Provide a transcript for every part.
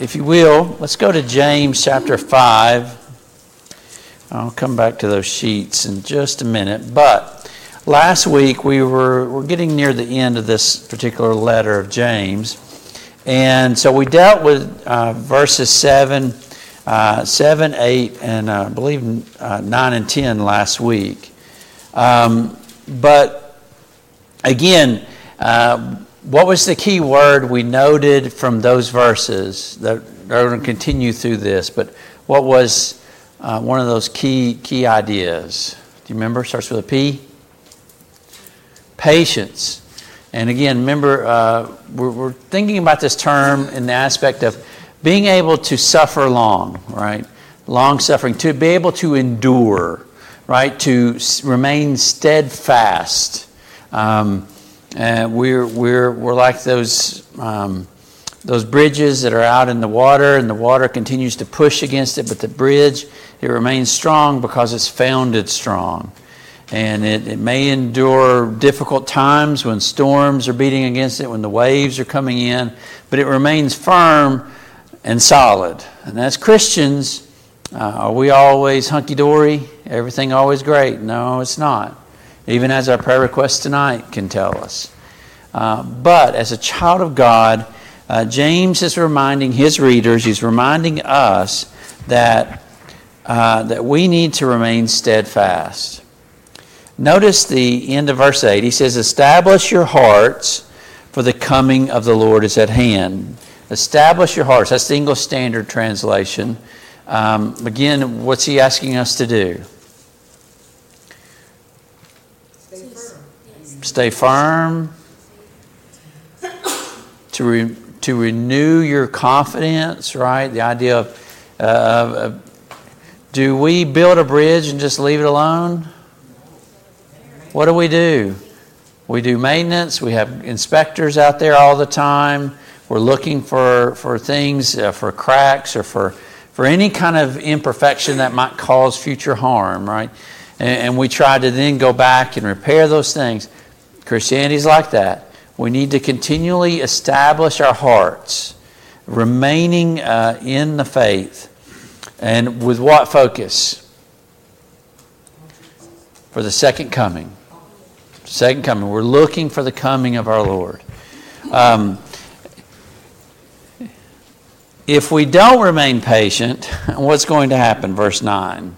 if you will, let's go to James chapter 5. I'll come back to those sheets in just a minute. But last week we're getting near the end of this particular letter of James. And so we dealt with verses 7, 8, and I believe 9 and 10 last week. But again, what was the key word we noted from those verses that are going to continue through this? But what was one of those key ideas? Do you remember? Starts with a P. Patience. And again, remember, we're thinking about this term in the aspect of being able to suffer long, right? Long suffering, to be able to endure, right? To remain steadfast. And we're like those bridges that are out in the water, and the water continues to push against it, but the bridge, it remains strong because it's founded strong. And it may endure difficult times when storms are beating against it, when the waves are coming in, but it remains firm and solid. And as Christians, are we always hunky-dory? Everything always great? No, it's not. Even as our prayer request tonight can tell us. But as a child of God, James is reminding his readers, he's reminding us that we need to remain steadfast. Notice the end of verse 8. He says, "Establish your hearts, for the coming of the Lord is at hand." Establish your hearts. That's the English Standard Translation. Again, what's he asking us to do? Stay firm. To renew your confidence, right? The idea of do we build a bridge and just leave it alone? What do? We do maintenance. We have inspectors out there all the time. We're looking for things, for cracks or for any kind of imperfection that might cause future harm, right? And we try to then go back and repair those things. Christianity's like that. We need to continually establish our hearts, remaining in the faith. And with what focus? For the second coming. Second coming. We're looking for the coming of our Lord. If we don't remain patient, what's going to happen? Verse 9.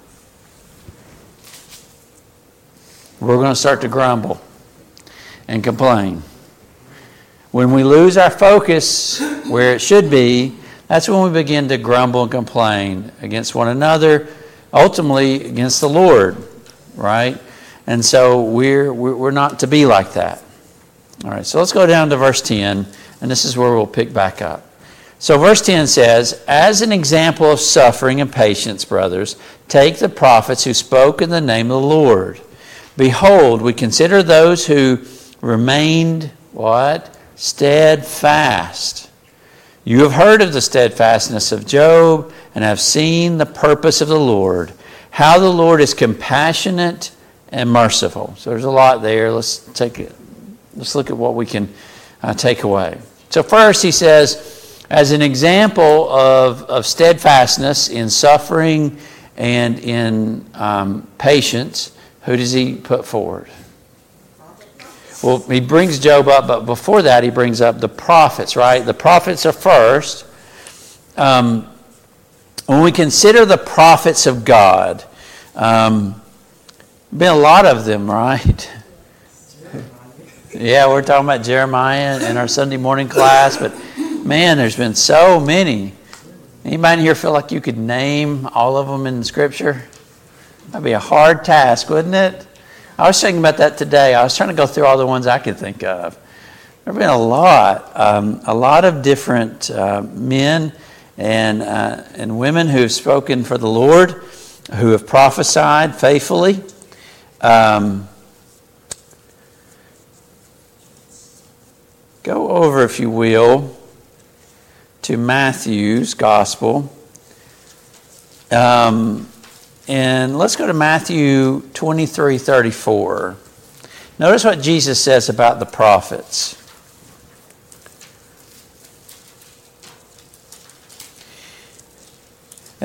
We're going to start to grumble and complain. When we lose our focus where it should be, that's when we begin to grumble and complain against one another, ultimately against the Lord, right? And so we're not to be like that. All right, so let's go down to verse 10, and this is where we'll pick back up. So verse 10 says, "As an example of suffering and patience, brothers, take the prophets who spoke in the name of the Lord. Behold, we consider those who remained," what? "Steadfast. You have heard of the steadfastness of Job and have seen the purpose of the Lord, how the Lord is compassionate and merciful." So there's a lot there. Let's look at what we can take away. So first he says, as an example of steadfastness in suffering and in patience, who does he put forward? Well, he brings Job up, but before that he brings up the prophets, right? The prophets are first. When we consider the prophets of God, been a lot of them, right? Yeah, we're talking about Jeremiah in our Sunday morning class, but man, there's been so many. Anybody here feel like you could name all of them in Scripture? That'd be a hard task, wouldn't it? I was thinking about that today. I was trying to go through all the ones I could think of. There have been a lot of different men and women who have spoken for the Lord, who have prophesied faithfully. Go over, if you will, to Matthew's Gospel. And let's go to Matthew 23:34. Notice what Jesus says about the prophets.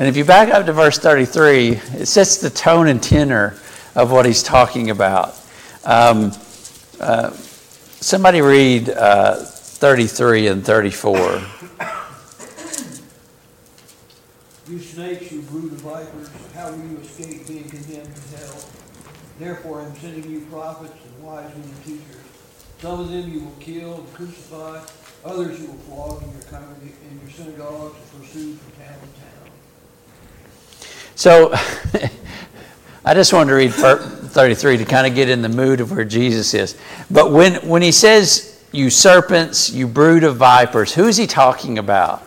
And if you back up to verse 33, it sets the tone and tenor of what he's talking about. Somebody read 33 and 34. You snakes, you brood of vipers, how will you escape being condemned to hell? Therefore I am sending you prophets and wise men and teachers. Some of them you will kill and crucify, others you will flog in your synagogues and pursue from town to town. So I just wanted to read 33 to kind of get in the mood of where Jesus is. But when he says, you serpents, you brood of vipers, who is he talking about?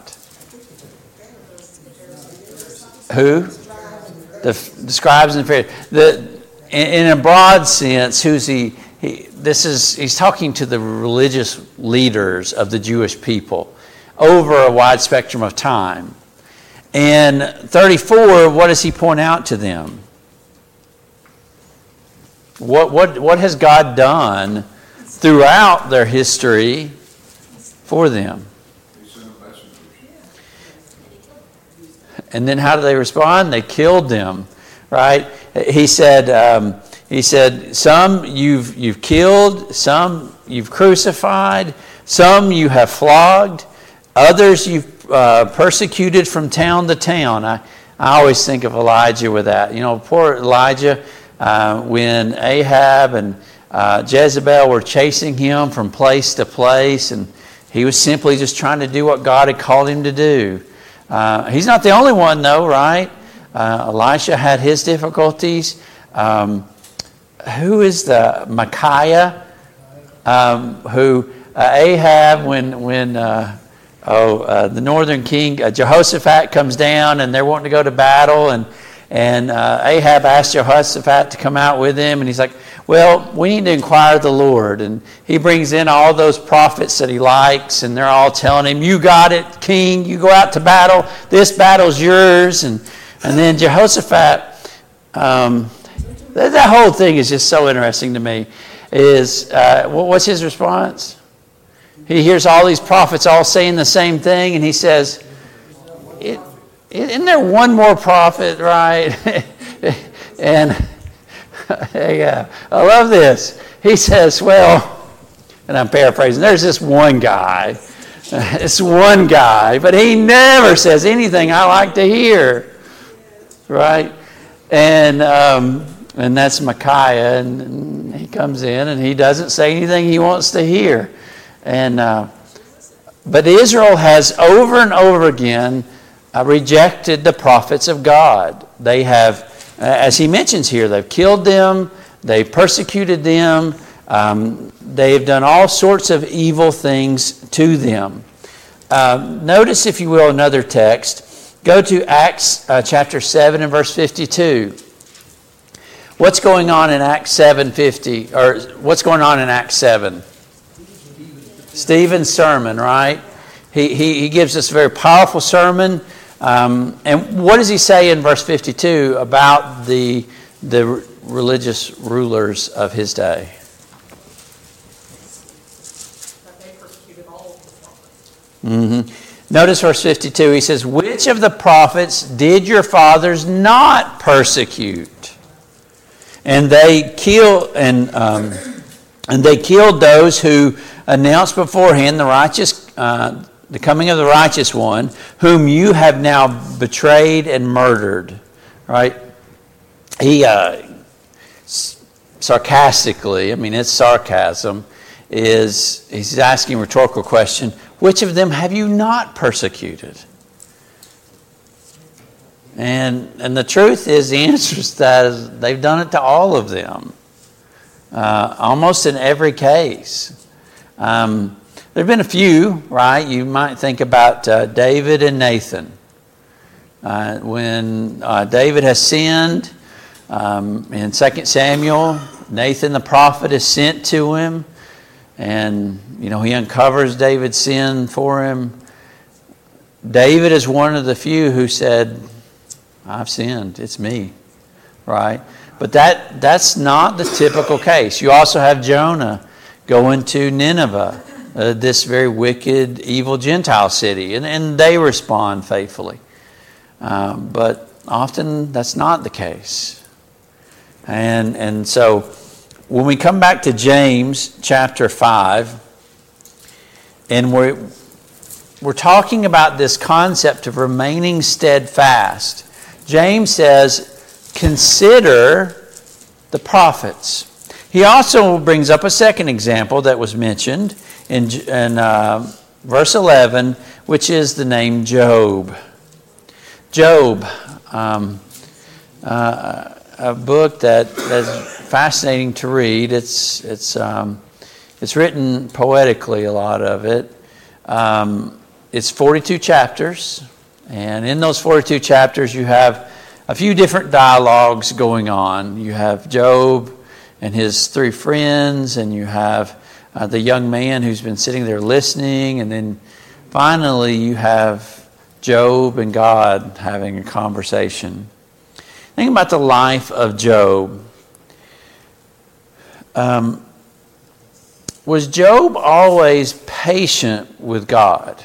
Who? The scribes and Pharisees. In a broad sense, who's he? He's talking to the religious leaders of the Jewish people over a wide spectrum of time. And 34, what does he point out to them? What has God done throughout their history for them? And then how do they respond? They killed them, right? He said, some you've killed, some you've crucified, some you have flogged, others you've persecuted from town to town. I always think of Elijah with that. You know, poor Elijah, when Ahab and Jezebel were chasing him from place to place, and he was simply just trying to do what God had called him to do. He's not the only one, though, right? Elisha had his difficulties. Who is the Micaiah? Who Ahab, when the northern king Jehoshaphat comes down and they're wanting to go to battle, and Ahab asked Jehoshaphat to come out with him, and he's like, well, we need to inquire of the Lord. And he brings in all those prophets that he likes, and they're all telling him, you got it, king, you go out to battle, this battle's yours. And then Jehoshaphat, that whole thing is just so interesting to me, is what's his response? He hears all these prophets all saying the same thing, and he says, isn't there one more prophet, right? And I love this. He says, well, and I'm paraphrasing, there's this one guy. It's one guy, but he never says anything I like to hear, right? And that's Micaiah, and he comes in and he doesn't say anything he wants to hear. But Israel has over and over again rejected the prophets of God. They have, as he mentions here, they've killed them, they've persecuted them, they've done all sorts of evil things to them. Notice, if you will, another text. Go to Acts chapter 7 and verse 52. What's going on in Acts 7:50, or what's going on in Acts 7? Stephen's sermon, right? He gives us a very powerful sermon. And what does he say in verse 52 about the religious rulers of his day? That they persecuted all of the prophets. Mm-hmm. Notice verse 52. He says, which of the prophets did your fathers not persecute? And they killed those who announced beforehand the coming of the righteous one, whom you have now betrayed and murdered. Right? He sarcastically, I mean it's sarcasm, he's asking a rhetorical question, which of them have you not persecuted? And the truth is, the answer is that they've done it to all of them. Almost in every case. There have been a few, right? You might think about David and Nathan. When David has sinned, in 2 Samuel, Nathan the prophet is sent to him. And, he uncovers David's sin for him. David is one of the few who said, I've sinned, it's me, right? But that's not the typical case. You also have Jonah going to Nineveh, this very wicked, evil Gentile city, and they respond faithfully. But often that's not the case. And so when we come back to James chapter 5, and we're talking about this concept of remaining steadfast. James says, consider the prophets. He also brings up a second example that was mentioned in verse 11, which is the name Job. Job, a book that is fascinating to read. It's written poetically, a lot of it. It's 42 chapters, and in those 42 chapters you have a few different dialogues going on. You have Job and his three friends, and you have the young man who's been sitting there listening, and then finally you have Job and God having a conversation. Think about the life of Job. Was Job always patient with God?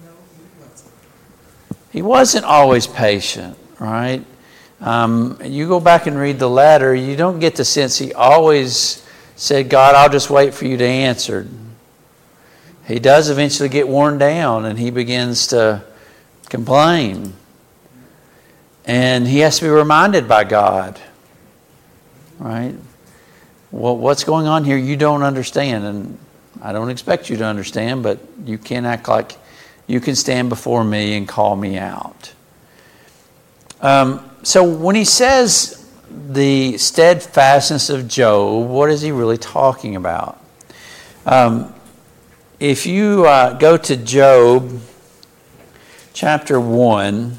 He wasn't always patient, right? You go back and read the letter, you don't get the sense he always said, God, I'll just wait for you to answer. He does eventually get worn down, and he begins to complain. And he has to be reminded by God, right? Well, what's going on here you don't understand, and I don't expect you to understand, but you can act like you can stand before me and call me out. So when he says the steadfastness of Job, what is he really talking about? If you go to Job chapter 1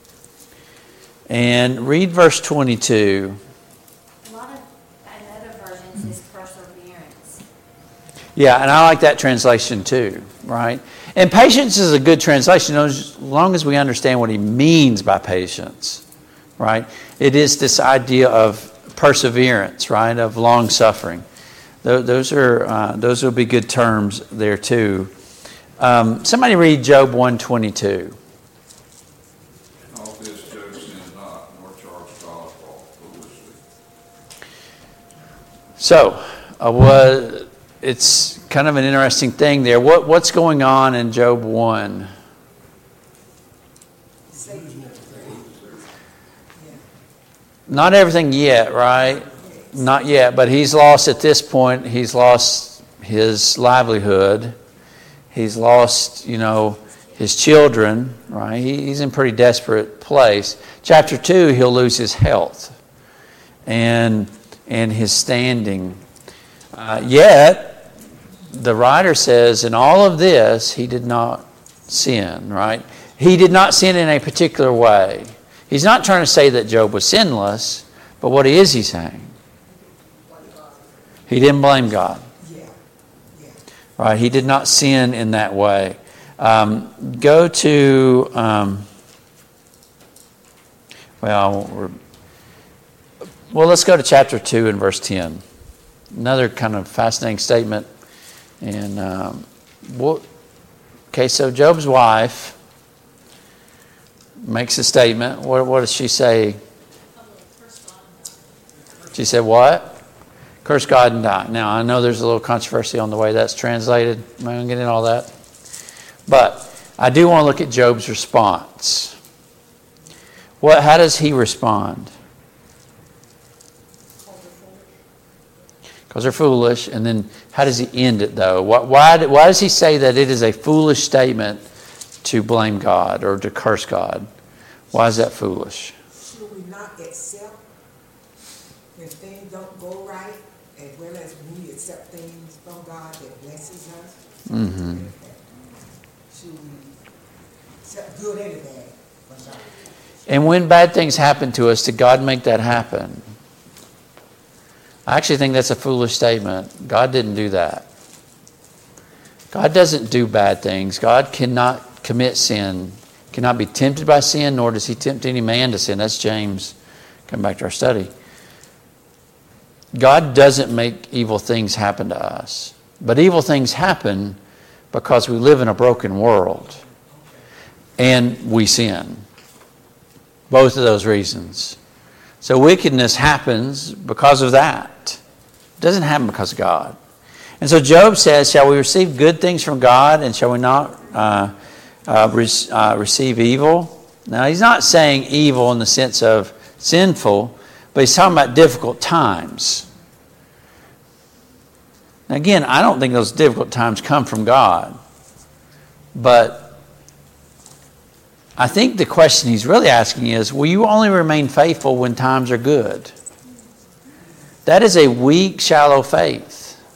and read verse 22. A lot of other versions is perseverance. Yeah, and I like that translation too, right? And patience is a good translation as long as we understand what he means by patience, right? It is this idea of perseverance, right? Of long suffering. Those will be good terms there too. Somebody read Job 1:22. All this Job sinned not, nor charged God foolishly. So, it's kind of an interesting thing there. What's going on in Job 1? Not everything yet, right? Not yet, but he's lost at this point. He's lost his livelihood. He's lost, his children, right? He's in a pretty desperate place. Chapter 2, he'll lose his health and his standing. Yet, the writer says, in all of this, he did not sin, right? He did not sin in a particular way. He's not trying to say that Job was sinless, but what is he saying? He didn't blame God. Right? He did not sin in that way. Go to, let's go to chapter 2 and verse 10. Another kind of fascinating statement. And so Job's wife makes a statement. What does she say? She said what? Curse God and die. Now, I know there's a little controversy on the way that's translated. I'm not going to get into all that. But I do want to look at Job's response. How does he respond? Because they're foolish. And then how does he end it, though? Why does he say that it is a foolish statement to blame God or to curse God? Why is that foolish? Should we not accept when things don't go right, as well as when we accept things from God that blesses us? Mm-hmm. Should we accept good and bad from God? And when bad things happen to us, did God make that happen? I actually think that's a foolish statement. God didn't do that. God doesn't do bad things. God cannot commit sin, cannot be tempted by sin, nor does he tempt any man to sin. That's James. Come back to our study. God doesn't make evil things happen to us. But evil things happen because we live in a broken world. And we sin. Both of those reasons. So wickedness happens because of that. It doesn't happen because of God. And so Job says, shall we receive good things from God, and shall we not receive evil? Now, he's not saying evil in the sense of sinful, but he's talking about difficult times. Now, again, I don't think those difficult times come from God. But I think the question he's really asking is, will you only remain faithful when times are good? That is a weak, shallow faith.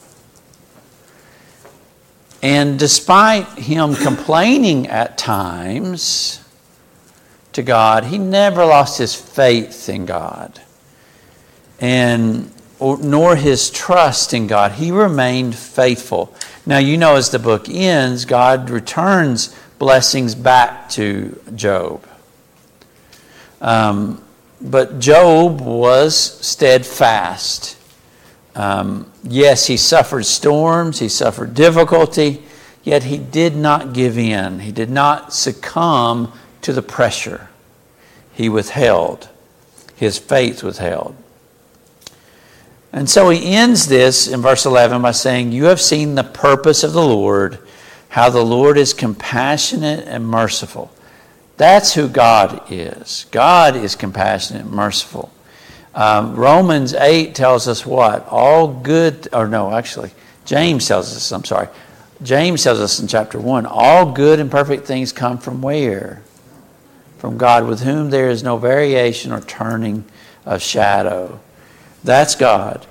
And despite him complaining at times to God, he never lost his faith in God, and nor his trust in God. He remained faithful. Now, you know, as the book ends, God returns blessings back to Job. But Job was steadfast. Yes, he suffered storms, he suffered difficulty, yet he did not give in. He did not succumb to the pressure. He withheld. His faith withheld. And so he ends this in verse 11 by saying, you have seen the purpose of the Lord, how the Lord is compassionate and merciful. That's who God is. God is compassionate and merciful. Romans 8 tells us what? James tells us, James tells us in chapter 1, all good and perfect things come from where? From God, with whom there is no variation or turning of shadow. That's God.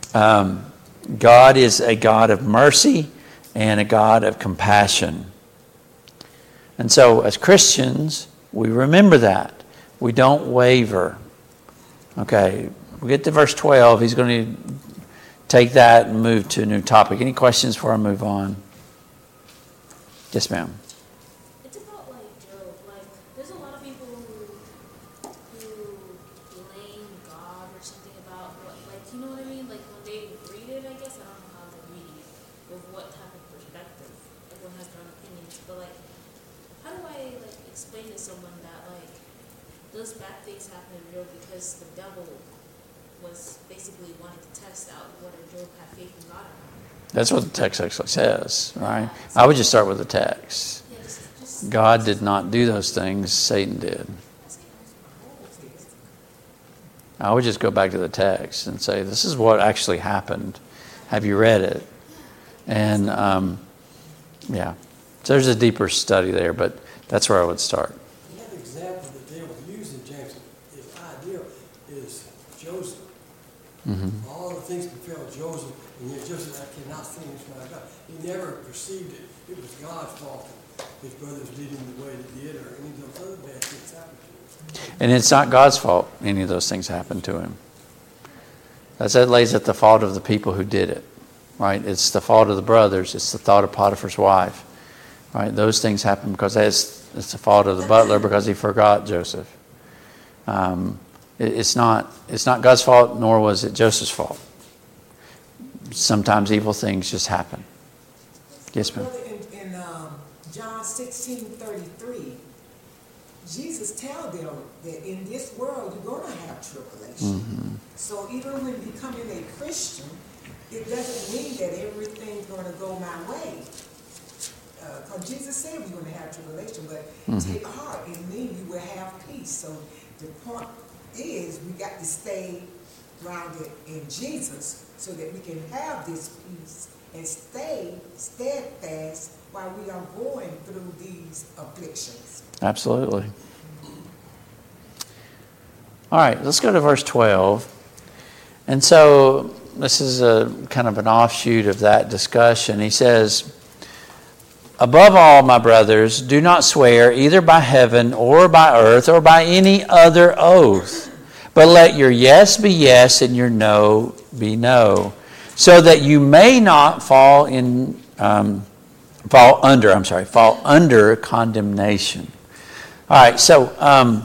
God is a God of mercy and a God of compassion. And so as Christians, we remember that. We don't waver. Okay, we get to verse 12. He's going to take that and move to a new topic. Any questions before I move on? Yes, ma'am. It's about like Job. Like, there's a lot of people who blame God or something about what, like, you know what I mean? Like when they read it, I guess, I don't know how they're reading it, with what type of perspective. Everyone has their own opinions. But like, how do I like explain to someone that like those bad things happen in Job because the devil was basically wanting to test out whether Job had faith in God or not? That's what the text actually says, right? I would just start with the text. Yeah, just God did not do those things. Satan did. I would just go back to the text and say, this is what actually happened. Have you read it? And, yeah. So there's a deeper study there, but that's where I would start. Another example that they were using, James, is ideal, is Joseph. Mm-hmm. All the things befell Joseph, and yet Joseph, I cannot finish my God. He never perceived it. It was God's fault that his brothers did him the way they did, or any of those other bad things happened to him. And it's not God's fault any of those things happened to him. That lays at the fault of the people who did it, right? It's the fault of the brothers. It's the fault of Potiphar's wife, right? Those things happen because it's the fault of the butler because he forgot Joseph. It's not God's fault, nor was it Joseph's fault. Sometimes evil things just happen. Yes, ma'am. In John 16:33, Jesus tells them that in this world you're going to have tribulation. Mm-hmm. So even when becoming a Christian, it doesn't mean that everything's going to go my way. Because Jesus said we're going to have tribulation, but take heart, it means you will have peace. So the point is we got to stay grounded in Jesus so that we can have this peace and stay steadfast while we are going through these afflictions. Absolutely. All right, let's go to verse 12. And so this is a kind of an offshoot of that discussion. He says, above all, my brothers, do not swear either by heaven or by earth or by any other oath, but let your yes be yes and your no be no, so that you may not fall under condemnation. All right, so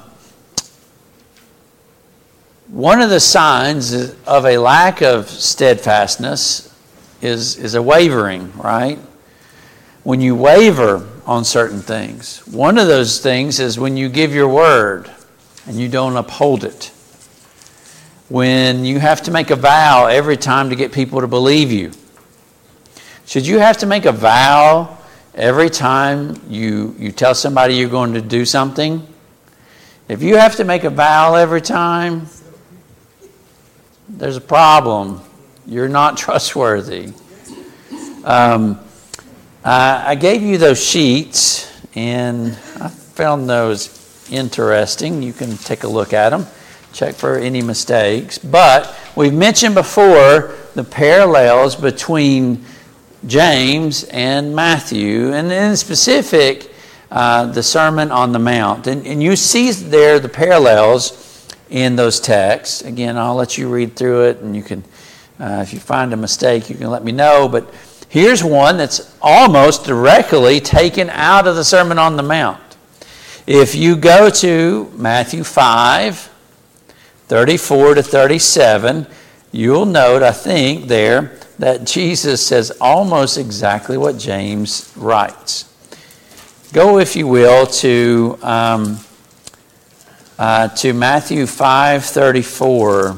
one of the signs of a lack of steadfastness is a wavering, right? When you waver on certain things. One of those things is when you give your word. and you don't uphold it. When you have to make a vow every time to get people to believe you. Should you have to make a vow every time you tell somebody you're going to do something? If you have to make a vow every time, there's a problem. You're not trustworthy. I gave you those sheets, and I found those interesting. You can take a look at them, check for any mistakes. But we've mentioned before the parallels between James and Matthew, and in specific, the Sermon on the Mount. And you see there the parallels in those texts. Again, I'll let you read through it, and you can, if you find a mistake, you can let me know. But here's one that's almost directly taken out of the Sermon on the Mount. If you go to Matthew 5, 34 to 37, you'll note, I think, there that Jesus says almost exactly what James writes. Go, if you will, to Matthew 5:34.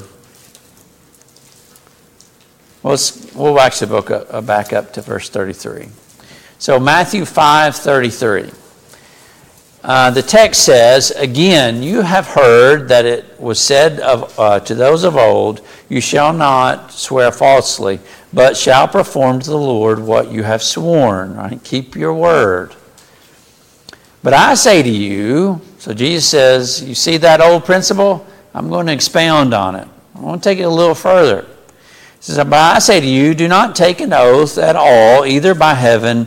We'll actually back up to verse 33. So Matthew 5:33. The text says, "Again, you have heard that it was said to those of old, you shall not swear falsely, but shall perform to the Lord what you have sworn." Right? Keep your word. "But I say to you," so Jesus says, you see that old principle? I'm going to expound on it. I want to take it a little further. He says, "But I say to you, do not take an oath at all, either by heaven,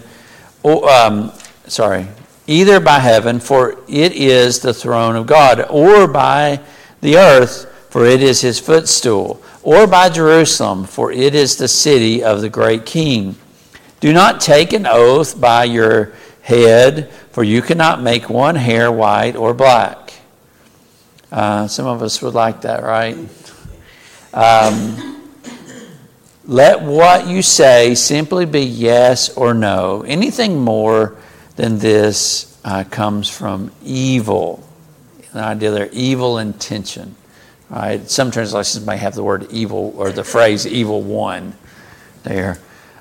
either by heaven, for it is the throne of God, or by the earth, for it is his footstool, or by Jerusalem, for it is the city of the great King. Do not take an oath by your head, for you cannot make one hair white or black." Some of us would like that, right? "Let what you say simply be yes or no. Anything more than this comes from evil." The idea there, evil intention. Right? Some translations may have the word evil or the phrase evil one there.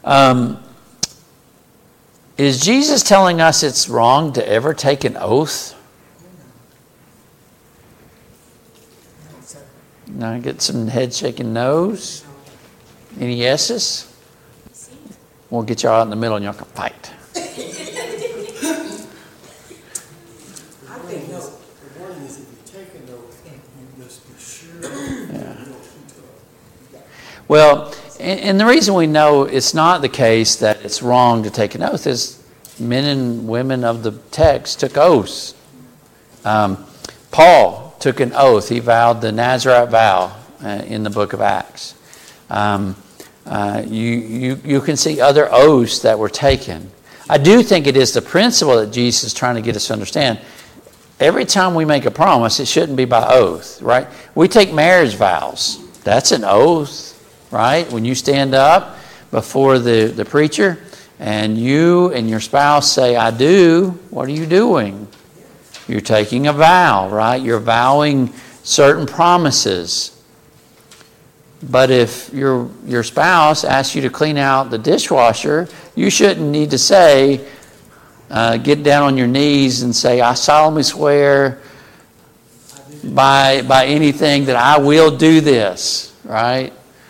Is Jesus telling us it's wrong to ever take an oath? Now I get some head shaking no's. Any yeses? We'll get y'all out in the middle and y'all can fight. I think no. The warning is if you take an oath, you must be sure you don't keep it. Well, and the reason we know it's not the case that it's wrong to take an oath is men and women of the text took oaths. Paul took an oath. He vowed the Nazarite vow in the book of Acts. You can see other oaths that were taken. I do think it is the principle that Jesus is trying to get us to understand. Every time we make a promise, it shouldn't be by oath, right? We take marriage vows. That's an oath, right? When you stand up before the preacher and you and your spouse say, "I do," what are you doing? You're taking a vow, right? You're vowing certain promises. But if your spouse asks you to clean out the dishwasher, you shouldn't need to say, get down on your knees and say, "I solemnly swear by anything that I will do this," right?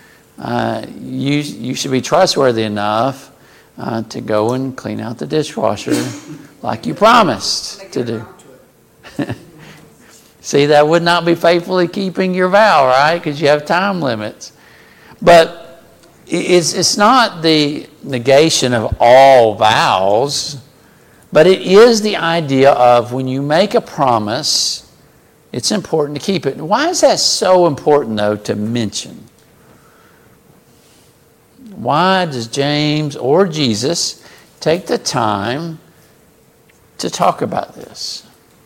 You should be trustworthy enough to go and clean out the dishwasher like you promised to do. See, that would not be faithfully keeping your vow, right? Because you have time limits. But it's not the negation of all vows, but it is the idea of when you make a promise, it's important to keep it. Why is that so important, though, to mention? Why does James or Jesus take the time to talk about this?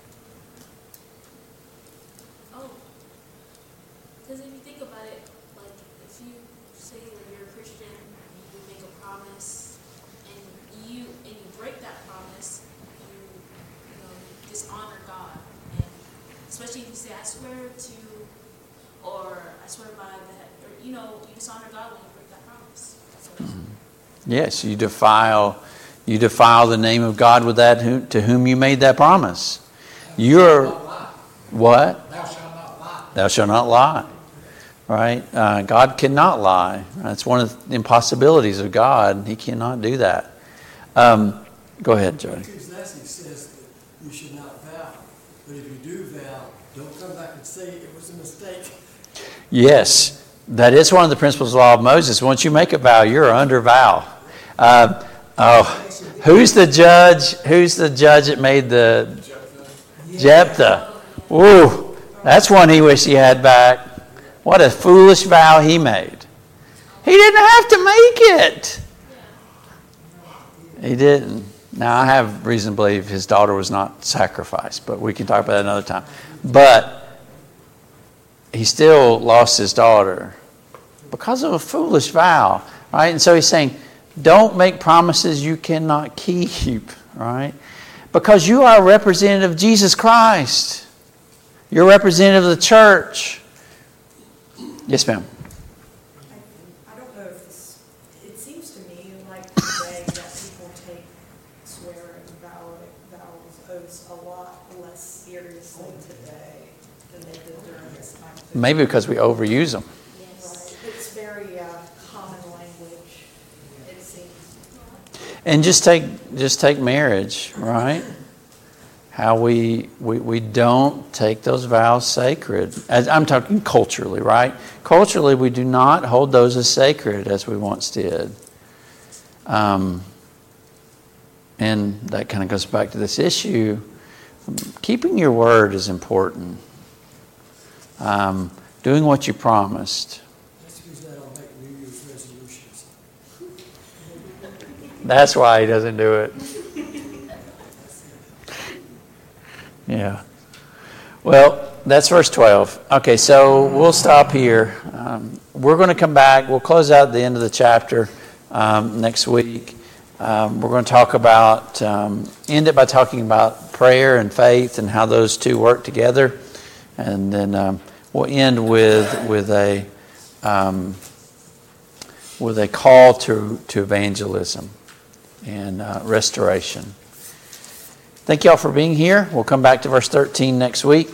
Because if you think about it, like if you say that you're a Christian and you make a promise and you break that promise, you dishonor God. And especially if you say, I swear to, or I swear by that, or, you know, you dishonor God when you break that promise. So, Yes, you defile the name of God with that to whom you made that promise. You're what? Thou shalt not lie. Thou shalt not lie. Right? God cannot lie. That's one of the impossibilities of God. He cannot do that. Go ahead, Joey. Ecclesiastes says that you should not vow, but if you do vow, don't come back and say it was a mistake. Yes, that is one of the principles of the law of Moses. Once you make a vow, you're under vow. Who's the judge? Who's the judge that made the Jephthah? Ooh, that's one he wished he had back. What a foolish vow he made. He didn't have to make it. He didn't. Now, I have reason to believe his daughter was not sacrificed, but we can talk about that another time. But he still lost his daughter because of a foolish vow, right? And so he's saying, don't make promises you cannot keep, right? Because you are a representative of Jesus Christ. You're a representative of the church. Yes, ma'am. I don't know if this, it seems to me like today that people take swearing, vows, oaths a lot less seriously today than they did during this time. Maybe because we overuse them. Right. It's very common language, it seems. And just take marriage, right? How we don't take those vows sacred. As I'm talking culturally, right? Culturally, we do not hold those as sacred as we once did. And that kind of goes back to this issue. Keeping your word is important. Doing what you promised. That's because I don't make New Year's resolutions. That's why he doesn't do it. Yeah. Well, that's verse 12. Okay, so we'll stop here. We're going to come back. We'll close out the end of the chapter next week. We're going to talk about, end it by talking about prayer and faith and how those two work together. And then we'll end with a call to evangelism and restoration. Thank you all for being here. We'll come back to verse 13 next week.